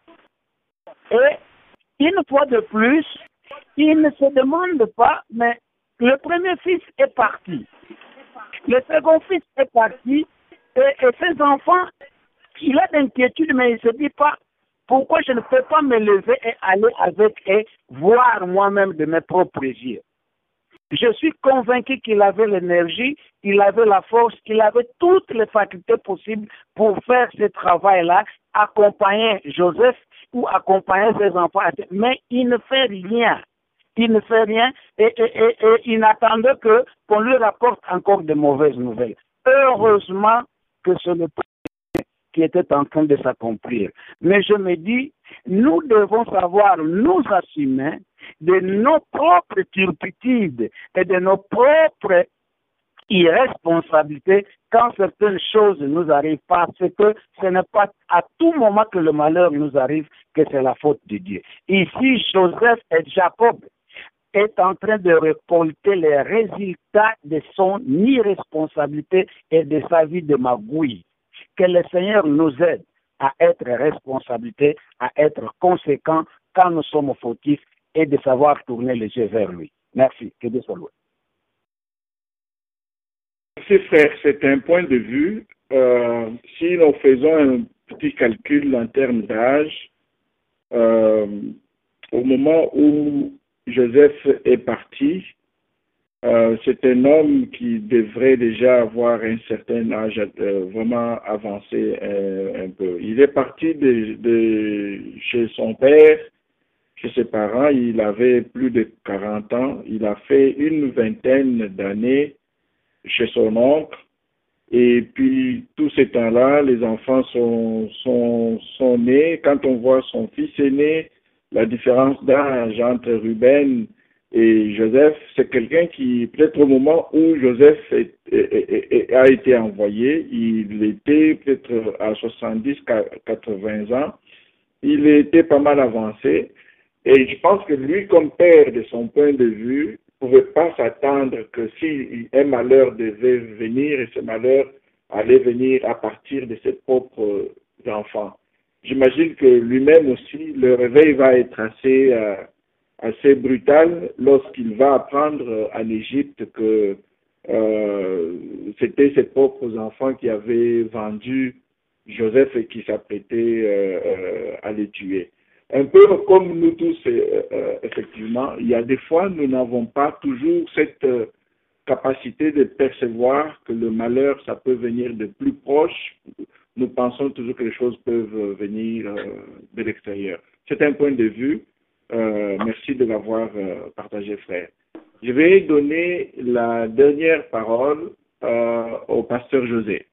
Et une fois de plus, il ne se demande pas, mais le premier fils est parti. Le second fils est parti et ses enfants, il a d'inquiétude, mais il ne se dit pas pourquoi je ne peux pas me lever et aller avec et voir moi-même de mes propres yeux. Je suis convaincu qu'il avait l'énergie, il avait la force, il avait toutes les facultés possibles pour faire ce travail-là, accompagner Joseph ou accompagner ses enfants, mais il ne fait rien. Il ne fait rien et il n'attendait qu'on lui rapporte encore de mauvaises nouvelles. Heureusement que ce n'est pas qui était en train de s'accomplir. Mais je me dis, nous devons savoir nous assumer de nos propres turpitudes et de nos propres irresponsabilités quand certaines choses ne nous arrivent parce que ce n'est pas à tout moment que le malheur nous arrive que c'est la faute de Dieu. Ici, Joseph et Jacob est en train de récolter les résultats de son irresponsabilité et de sa vie de magouille. Que le Seigneur nous aide à être responsabilités, à être conséquents quand nous sommes fautifs et de savoir tourner les yeux vers lui. Merci. Que Dieu soit loué. Merci frère, c'est un point de vue. Si nous faisons un petit calcul en termes d'âge, au moment où Joseph est parti, c'est un homme qui devrait déjà avoir un certain âge vraiment avancé un peu. Il est parti de chez son père, chez ses parents, il avait plus de 40 ans. Il a fait une vingtaine d'années chez son oncle. Et puis, tout ce temps-là, les enfants sont nés. Quand on voit son fils aîné, la différence d'âge entre Ruben et Joseph, c'est quelqu'un qui, peut-être au moment où Joseph a été envoyé, il était peut-être à 70-80 ans, il était pas mal avancé, et je pense que lui, comme père, de son point de vue, ne pouvait pas s'attendre que si un malheur devait venir, et ce malheur allait venir à partir de ses propres enfants. J'imagine que lui-même aussi, le réveil va être assez brutal lorsqu'il va apprendre en Égypte que c'était ses propres enfants qui avaient vendu Joseph et qui s'apprêtaient à les tuer. Un peu comme nous tous, effectivement, il y a des fois, nous n'avons pas toujours cette capacité de percevoir que le malheur, ça peut venir de plus proche. Nous pensons toujours que les choses peuvent venir de l'extérieur. C'est un point de vue. Merci de l'avoir partagé, frère. Je vais donner la dernière parole au pasteur José.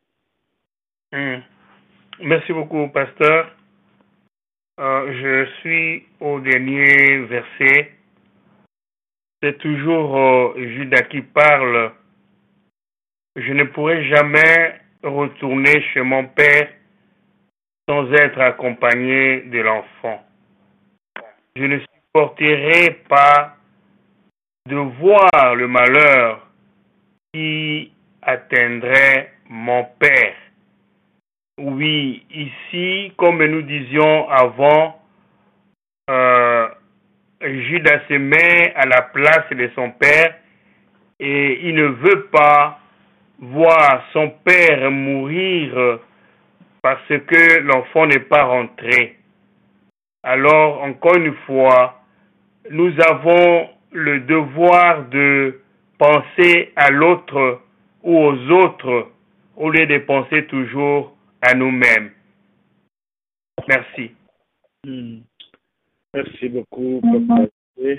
Merci beaucoup, pasteur. Je suis au dernier verset. C'est toujours Judas qui parle. Je ne pourrai jamais retourner chez mon père sans être accompagné de l'enfant. Je ne supporterai pas de voir le malheur qui atteindrait mon père. Oui, ici, comme nous disions avant, Judas se met à la place de son père et il ne veut pas voir son père mourir parce que l'enfant n'est pas rentré. Alors, encore une fois, nous avons le devoir de penser à l'autre ou aux autres au lieu de penser toujours à nous-mêmes. Merci. Merci beaucoup, Papa.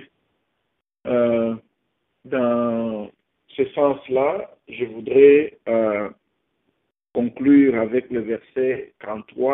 Dans ce sens-là, je voudrais conclure avec le verset 33.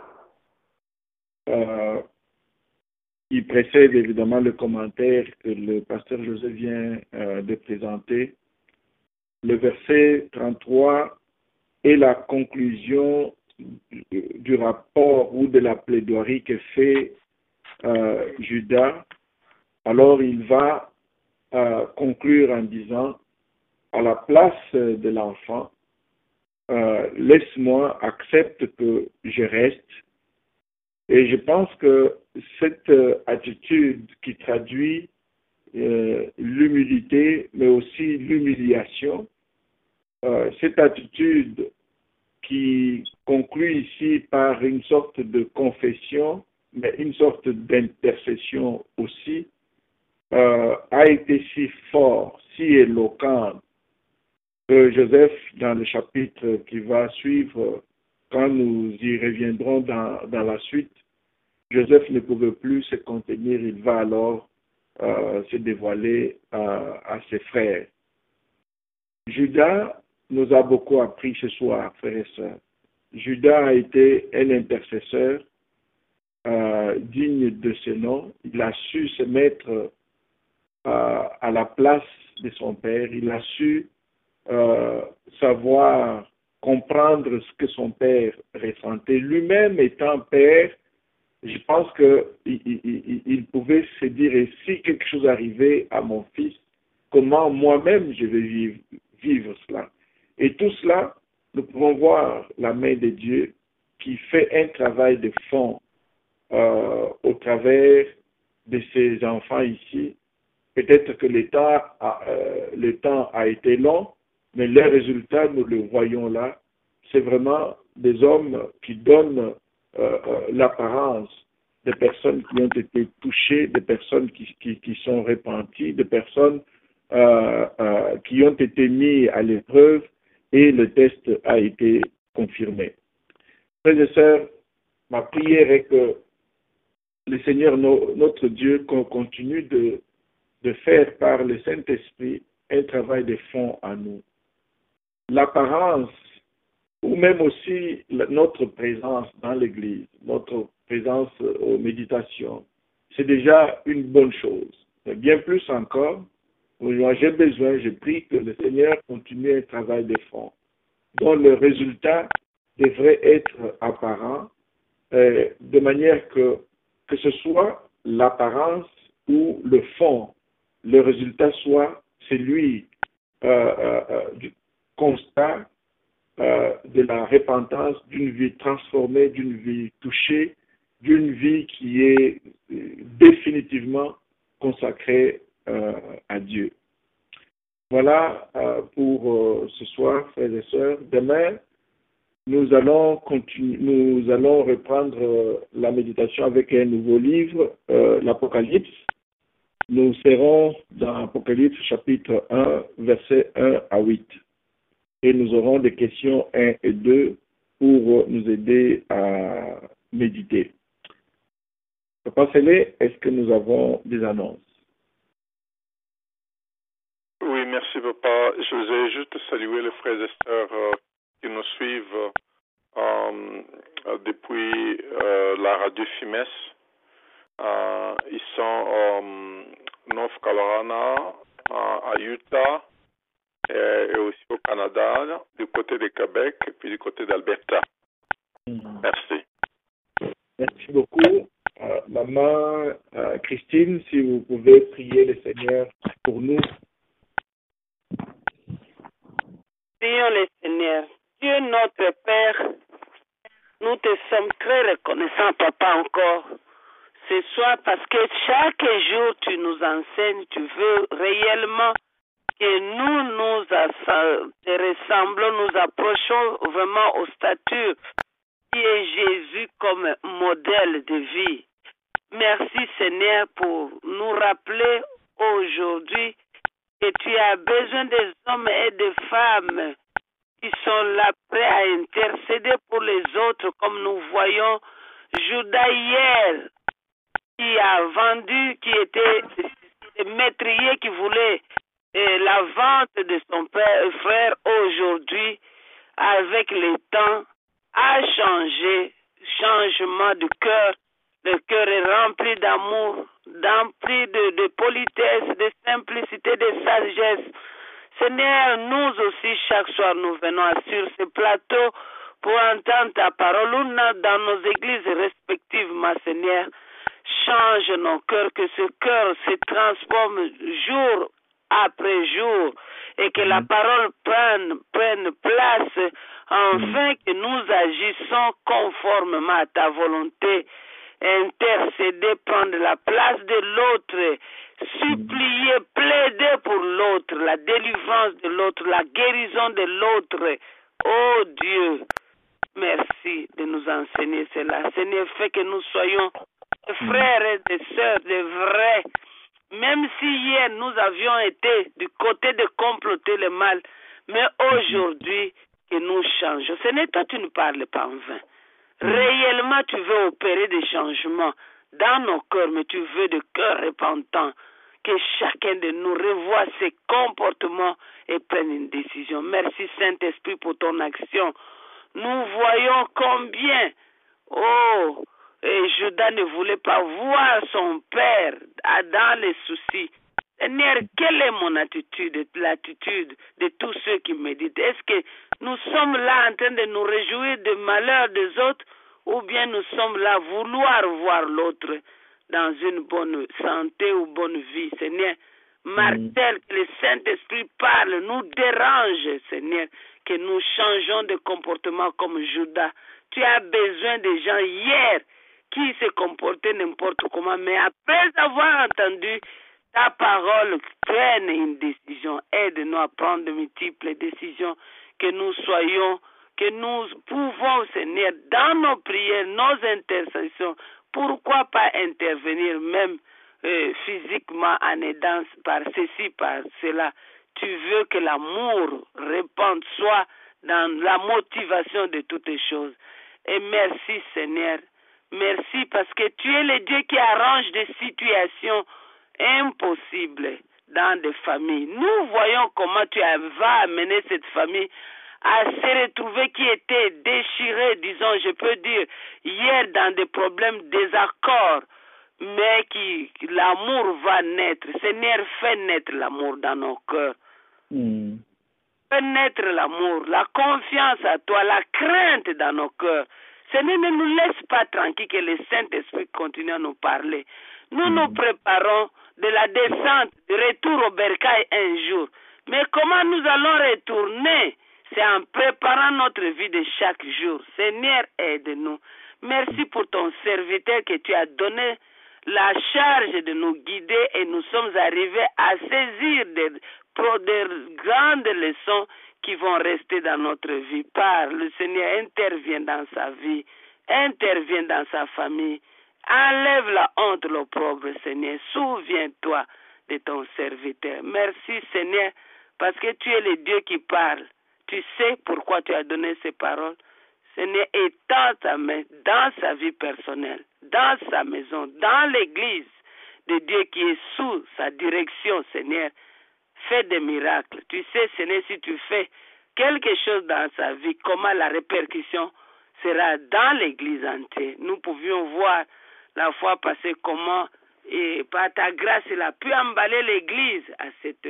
Il précède évidemment le commentaire que le pasteur José vient de présenter. Le verset 33 est la conclusion du rapport ou de la plaidoirie que fait Judas. Alors il va conclure en disant, à la place de l'enfant, laisse-moi, accepte que je reste. Et je pense que cette attitude qui traduit l'humilité, mais aussi l'humiliation, cette attitude qui conclut ici par une sorte de confession, mais une sorte d'intercession aussi, a été si fort, si éloquent, que Joseph, dans le chapitre qui va suivre, quand nous y reviendrons dans la suite, Joseph ne pouvait plus se contenir, il va alors se dévoiler à ses frères. Judas nous a beaucoup appris ce soir, frères et sœurs. Judas a été un intercesseur digne de ce nom. Il a su se mettre à la place de son père. Il a su savoir comprendre ce que son père ressentait. Lui-même étant père, je pense qu'il pouvait se dire, et si quelque chose arrivait à mon fils, comment moi-même je vais vivre cela? Et tout cela, nous pouvons voir la main de Dieu qui fait un travail de fond au travers de ces enfants ici. Peut-être que le temps a été long, mais les résultats, nous le voyons là. C'est vraiment des hommes qui donnent l'apparence des personnes qui ont été touchées, des personnes qui sont repenties, des personnes qui ont été mises à l'épreuve et le test a été confirmé. Frères et sœurs, ma prière est que le Seigneur, notre Dieu, continue de faire par le Saint-Esprit un travail de fond à nous. L'apparence, ou même aussi notre présence dans l'Église, notre présence aux méditations, c'est déjà une bonne chose. Mais bien plus encore, moi j'ai besoin, je prie que le Seigneur continue un travail de fond, dont le résultat devrait être apparent, de manière que ce soit l'apparence ou le fond, le résultat soit celui du constat de la repentance, d'une vie transformée, d'une vie touchée, d'une vie qui est définitivement consacrée à Dieu. Voilà pour ce soir, frères et sœurs. Demain, nous allons reprendre la méditation avec un nouveau livre, l'Apocalypse. Nous serons dans Apocalypse chapitre 1, versets 1 à 8. Et nous aurons des questions 1 et 2 pour nous aider à méditer. Papa Félé, est-ce que nous avons des annonces? Oui, merci papa. Je voulais juste saluer les frères et sœurs qui nous suivent depuis la radio FIMES. Ils sont au North Carolina, à Utah, et aussi au Canada, du côté du Québec et puis du côté d'Alberta. Merci. Merci beaucoup. Maman Christine, si vous pouvez prier le Seigneur pour nous. Prions le Seigneur. Dieu notre Père, nous te sommes très reconnaissants, Papa, encore ce soir parce que chaque jour tu nous enseignes, tu veux réellement que nous te ressemblons, nous approchons vraiment au statut qui est Jésus comme modèle de vie. Merci Seigneur pour nous rappeler aujourd'hui que tu as besoin des hommes et des femmes qui sont là prêts à intercéder pour les autres, comme nous voyons Judas hier, qui a vendu, qui était métrier, qui voulait la vente de son frère aujourd'hui, avec le temps, a changé, changement de cœur. Le cœur est rempli d'amour, rempli de politesse, de simplicité, de sagesse. Seigneur, nous aussi, chaque soir, nous venons sur ce plateau pour entendre ta parole dans nos églises respectives, ma Seigneur. Change nos cœurs, que ce cœur se transforme jour après jour et que la parole prenne place, afin que nous agissons conformément à ta volonté. Intercéder, prendre la place de l'autre, supplier, plaider pour l'autre, la délivrance de l'autre, la guérison de l'autre. Oh Dieu, merci de nous enseigner cela. Seigneur, fait que nous soyons des frères et des sœurs, des vrais. Même si hier nous avions été du côté de comploter le mal, mais aujourd'hui que nous changeons. Seigneur, toi tu ne parles pas en vain. Réellement, tu veux opérer des changements dans nos cœurs, mais tu veux de cœurs repentants, que chacun de nous revoie ses comportements et prenne une décision. Merci Saint-Esprit pour ton action. Nous voyons combien, Judas ne voulait pas voir son père dans les soucis. Seigneur, quelle est mon attitude, l'attitude de tous ceux qui méditent? Est-ce que nous sommes là en train de nous réjouir des malheurs des autres, ou bien nous sommes là à vouloir voir l'autre dans une bonne santé ou bonne vie? Seigneur, martèle, que le Saint-Esprit parle, nous dérange, Seigneur, que nous changeons de comportement comme Judas. Tu as besoin des gens hier qui se comportaient n'importe comment, mais après avoir entendu ta parole, prenne une décision. Aide-nous à prendre de multiples décisions, que nous soyons, que nous pouvons, Seigneur, dans nos prières, nos intercessions, pourquoi pas intervenir même physiquement en aidant par ceci, par cela. Tu veux que l'amour répande, soit dans la motivation de toutes les choses. Et merci, Seigneur. Merci parce que tu es le Dieu qui arrange des situations impossibles dans des familles. Nous voyons comment tu vas amener cette famille à se retrouver qui était déchirée, disons, je peux dire, hier dans des problèmes, désaccords, mais l'amour va naître. Seigneur, fais naître l'amour dans nos cœurs. Fais naître l'amour, la confiance à toi, la crainte dans nos cœurs. Seigneur, ne nous laisse pas tranquille, que le Saint-Esprit continue à nous parler. Nous nous préparons de la descente, du retour au bercail un jour. Mais comment nous allons retourner? C'est en préparant notre vie de chaque jour. Seigneur, aide-nous. Merci pour ton serviteur que tu as donné la charge de nous guider et nous sommes arrivés à saisir des grandes leçons qui vont rester dans notre vie. Parle, le Seigneur intervient dans sa vie, intervient dans sa famille. Enlève la honte, l'opprobre, Seigneur. Souviens-toi de ton serviteur. Merci, Seigneur, parce que tu es le Dieu qui parle. Tu sais pourquoi tu as donné ces paroles. Seigneur, étends ta main dans sa vie personnelle, dans sa maison, dans l'église de Dieu qui est sous sa direction, Seigneur. Fais des miracles. Tu sais, Seigneur, si tu fais quelque chose dans sa vie, comment la répercussion sera dans l'église entière. Nous pouvions voir la fois passée comment, et par ta grâce, il a pu emballer l'église à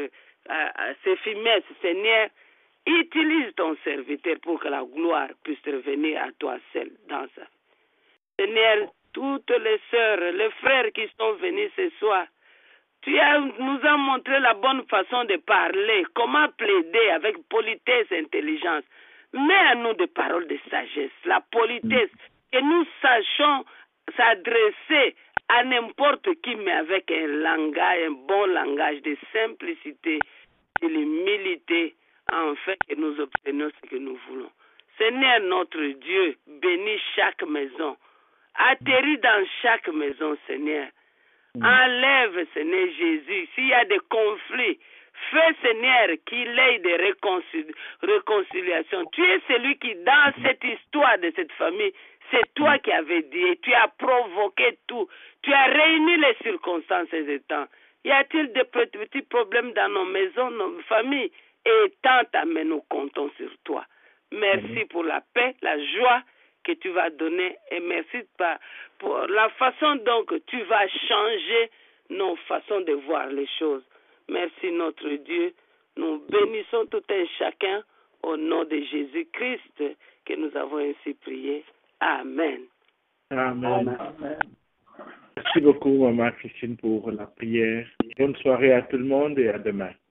ces finesses. Seigneur, utilise ton serviteur pour que la gloire puisse revenir à toi seul dans sa vie. Seigneur, toutes les sœurs, les frères qui sont venus ce soir, tu nous as montré la bonne façon de parler, comment plaider avec politesse et intelligence. Mets à nous des paroles de sagesse, la politesse, que nous sachions s'adresser à n'importe qui, mais avec un langage, un bon langage de simplicité, de l'humilité, afin que nous obtenions ce que nous voulons. Seigneur notre Dieu, bénis chaque maison. Atterris dans chaque maison, Seigneur. Enlève, Seigneur Jésus, s'il y a des conflits, fais, Seigneur, qu'il ait des réconciliations. Tu es celui qui, dans cette histoire de cette famille, c'est toi qui avais dit, tu as provoqué tout, tu as réuni les circonstances et les temps. Y a-t-il des petits problèmes dans nos maisons, nos familles? Et tant à mais nous comptons sur toi. Merci pour la paix, la joie que tu vas donner et merci pour la façon dont tu vas changer nos façons de voir les choses. Merci notre Dieu. Nous bénissons tout un chacun au nom de Jésus-Christ que nous avons ainsi prié. Amen. Amen. Amen. Merci beaucoup, Maman Christine, pour la prière. Bonne soirée à tout le monde et à demain.